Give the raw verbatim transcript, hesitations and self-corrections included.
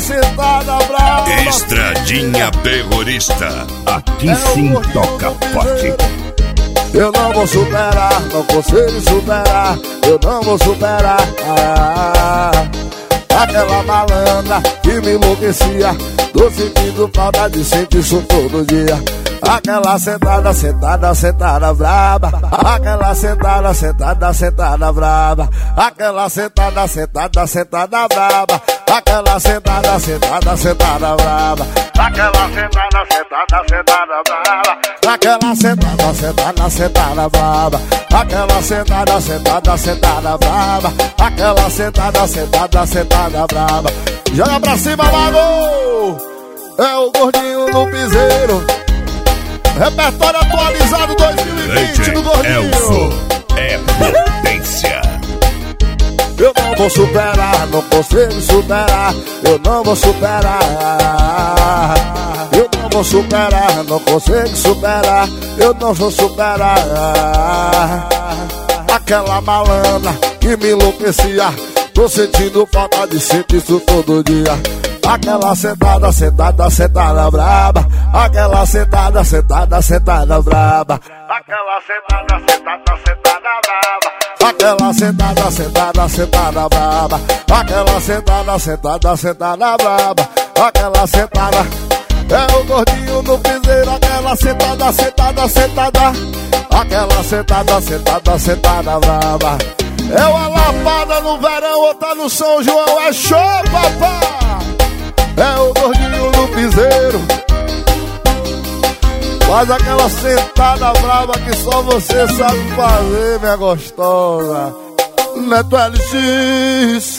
sentada brava. Estradinha terrorista. Aqui sim toca forte. Eu não vou superar, não consigo superar. Eu não vou superar ah, aquela malandra que me enlouquecia. Tô sentindo falta de sentir isso todo dia. Aquela sentada, sentada, sentada braba. Aquela sentada, sentada, sentada braba. Aquela sentada, sentada, sentada braba. Aquela sentada, sentada, sentada braba. Aquela sentada, sentada, sentada braba. Aquela sentada, sentada, sentada braba. Aquela sentada, sentada, sentada braba. Aquela sentada, sentada, sentada braba. Joga pra cima, mago! É o gordinho no piseiro. Repertório atualizado dois mil e vinte do gordinho. Elfo é potência. Eu não vou superar, não consigo superar. Eu não vou superar. Eu não vou superar, não consigo superar. Eu não vou superar aquela malandra que me enlouquecia. Tô sentindo falta de sentir isso todo dia. Aquela sentada, sentada, sentada braba. Aquela sentada, sentada, sentada braba. Aquela sentada, sentada, sentada braba. Aquela sentada, sentada, sentada braba. Aquela sentada, sentada, sentada braba. Aquela sentada, é o gordinho no piseiro. Aquela sentada, sentada, sentada. Aquela sentada, sentada, sentada braba. É uma lapada no verão, outra no São João. É show, papai! É o gordinho no piseiro. Faz aquela sentada brava que só você sabe fazer, minha gostosa. Neto L X